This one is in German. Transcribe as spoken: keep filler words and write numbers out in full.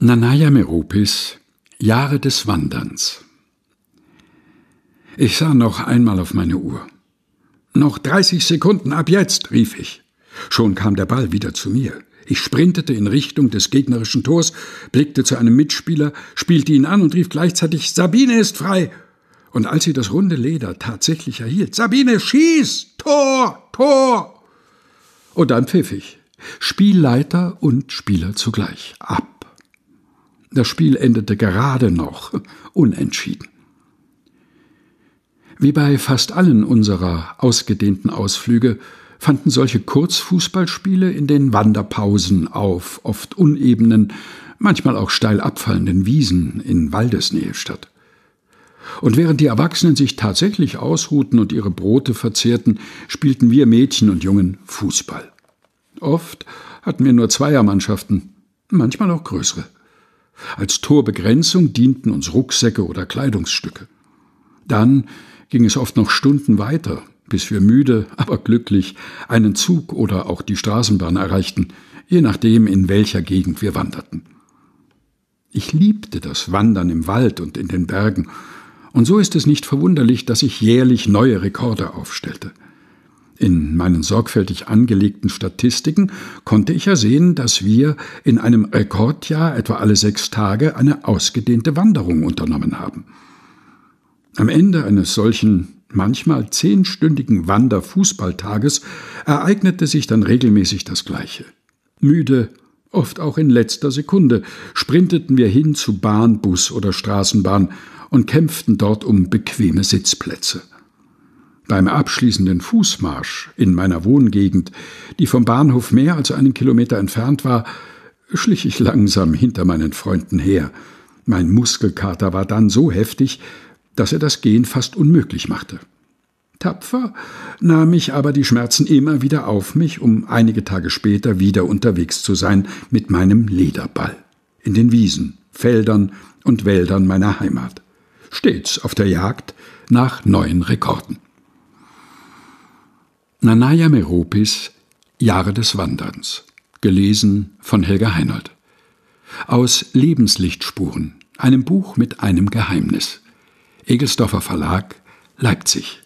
Nanaja Meropis, Jahre des Wanderns. Ich sah noch einmal auf meine Uhr. »Noch dreißig Sekunden ab jetzt«, rief ich. Schon kam der Ball wieder zu mir. Ich sprintete in Richtung des gegnerischen Tors, blickte zu einem Mitspieler, spielte ihn an und rief gleichzeitig »Sabine ist frei!« Und als sie das runde Leder tatsächlich erhielt, »Sabine, schieß! Tor! Tor!« Und dann pfiff ich. Spielleiter und Spieler zugleich. Ab. Das Spiel endete gerade noch unentschieden. Wie bei fast allen unserer ausgedehnten Ausflüge fanden solche Kurzfußballspiele in den Wanderpausen auf oft unebenen, manchmal auch steil abfallenden Wiesen in Waldesnähe statt. Und während die Erwachsenen sich tatsächlich ausruhten und ihre Brote verzehrten, spielten wir Mädchen und Jungen Fußball. Oft hatten wir nur Zweiermannschaften, manchmal auch größere. Als Torbegrenzung dienten uns Rucksäcke oder Kleidungsstücke. Dann ging es oft noch Stunden weiter, bis wir müde, aber glücklich einen Zug oder auch die Straßenbahn erreichten, je nachdem, in welcher Gegend wir wanderten. Ich liebte das Wandern im Wald und in den Bergen, und so ist es nicht verwunderlich, dass ich jährlich neue Rekorde aufstellte. In meinen sorgfältig angelegten Statistiken konnte ich ersehen, dass wir in einem Rekordjahr etwa alle sechs Tage eine ausgedehnte Wanderung unternommen haben. Am Ende eines solchen, manchmal zehnstündigen Wanderfußballtages ereignete sich dann regelmäßig das Gleiche. Müde, oft auch in letzter Sekunde, sprinteten wir hin zu Bahn, Bus oder Straßenbahn und kämpften dort um bequeme Sitzplätze. Beim abschließenden Fußmarsch in meiner Wohngegend, die vom Bahnhof mehr als einen Kilometer entfernt war, schlich ich langsam hinter meinen Freunden her. Mein Muskelkater war dann so heftig, dass er das Gehen fast unmöglich machte. Tapfer nahm ich aber die Schmerzen immer wieder auf mich, um einige Tage später wieder unterwegs zu sein mit meinem Lederball in den Wiesen, Feldern und Wäldern meiner Heimat, stets auf der Jagd nach neuen Rekorden. Nanaja Meropis, Jahre des Wanderns, gelesen von Helga Heinold. Aus Lebenslichtspuren, einem Buch mit einem Geheimnis. Egelsdorfer Verlag, Leipzig.